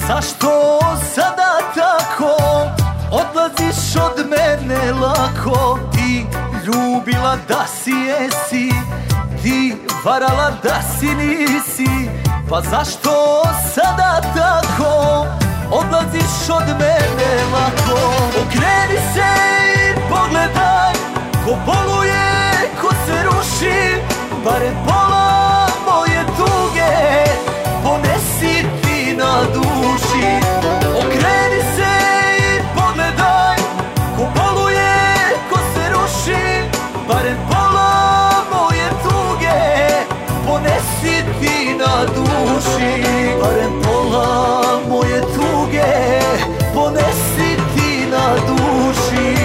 zašto sada tako odlaziš od mene lako? Ti ljubila da si jesi, ti varala da si nisi. Pa zašto sada tako odlaziš od mene lako? Okreni se i pogledaj, ko boluje, ko se ruši. Barem pola moje tuge ponesi ti na duši. Okreni se i pogledaj, ko boluje, ko se ruši. Barem pola moje tuge ponesi ti na duši. Barem pola moje tuge ponesi ti na duši.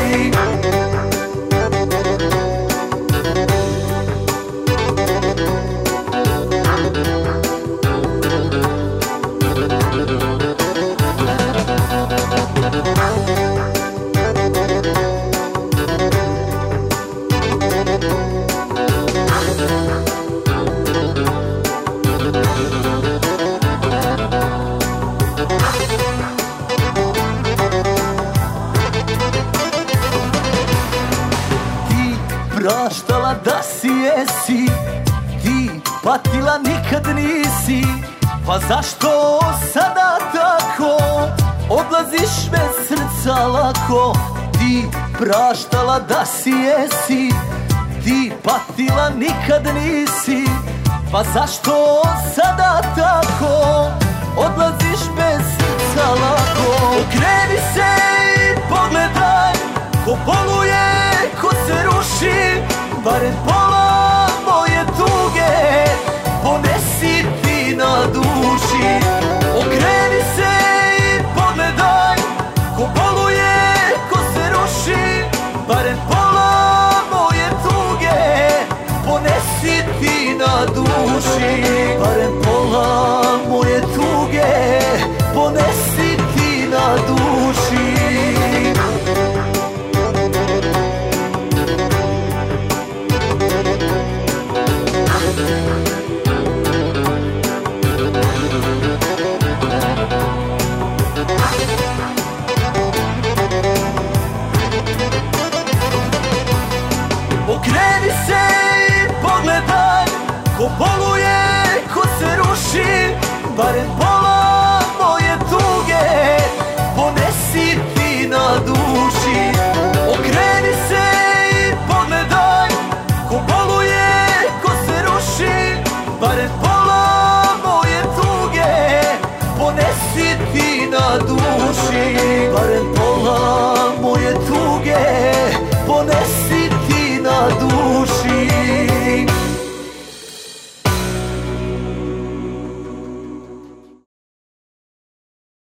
Praštala da si jesi, ti patila nikad nisi. Pa zašto sada tako odlaziš bez srca lako? Ti praštala da si jesi, ti patila nikad nisi. Pa zašto sada tako odlaziš bez srca lako? Okreni se i pogledaj, ko boluje, ko se ruši. Barem pola moje tuge ponesi ti na duši. Okreni se i pogledaj, ko boluje, ko se ruši. Barem pola moje tuge ponesi ti na duši. Barem pola moje tuge ponesi ti na duši. Okreni se i pogledaj, ko boluje, ko se ruši. Barem pola moje tuge ponesi ti na duši. Okreni se i pogledaj, ko boluje, ko se ruši. Barem pola moje tuge ponesi ti na duši. Barem